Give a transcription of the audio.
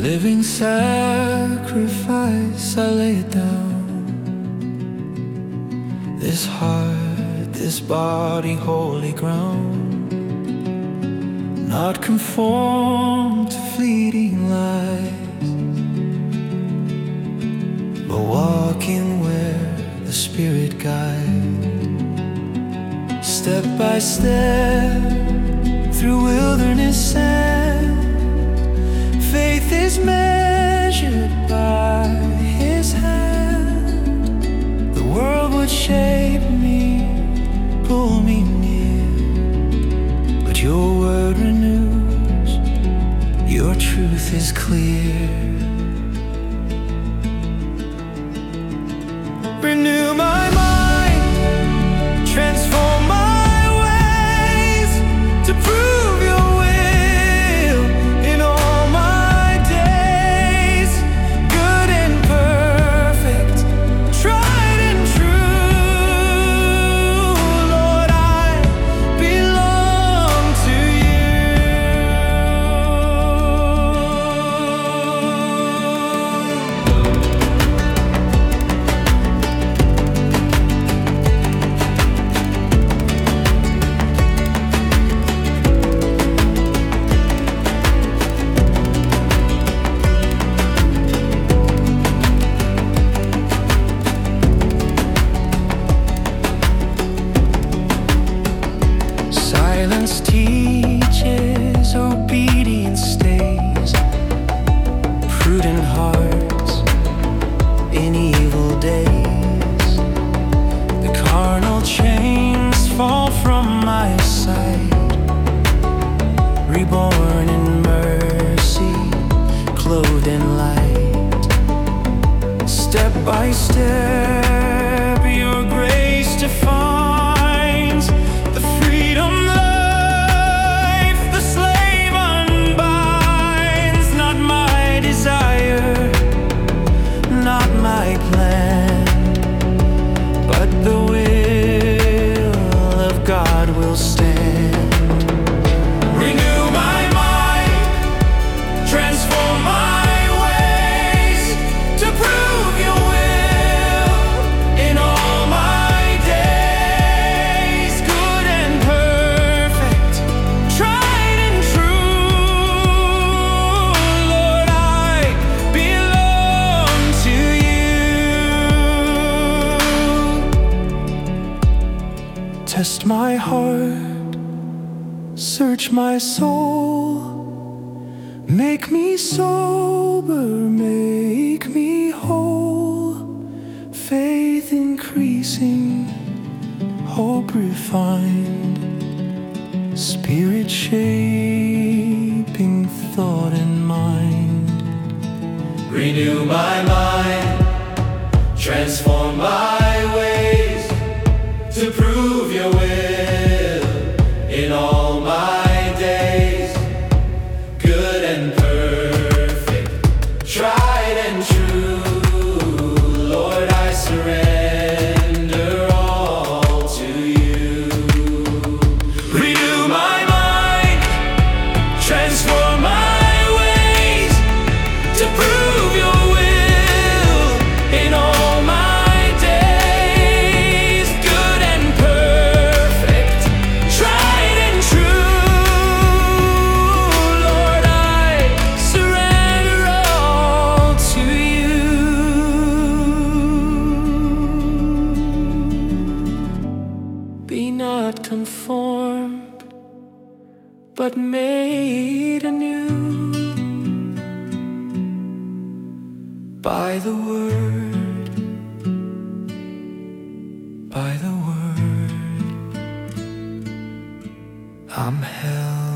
living sacrifice, I lay it down. This heart, this body, holy ground, not conformed to fleeting lies, but walking where the Spirit guides. Step by step through wilderness sand, faith is measured by His hand. The world would shape me, pull me near, but your word renews, your truth is clear. Renew my mind, transform my ways, to prove your will in all my days. Good and perfect, tried and true, Lord, I belong to Silence teaches, obedience stays. Prudent hearts in evil days. The carnal chains fall from my side. Reborn in mercy, clothed in light. Step by step, your grace defines the freedom. My plan, but the will of God will stand. Renew my mind, transform my ways, to prove your will in all my days. Good and perfect, tried and true, Lord, I belong to you. Test my heart, search my soul, make me sober, make me whole. Faith increasing, hope refined, Spirit shaping thought and mind. Renew my mind, transform my ways, to prove your will in all my days. Good and perfect, tried and true, Lord, I surrender all to you. Renew my mind, transform my ways, to prove your will in all my conformed, but made anew by the word, by the word. I'm held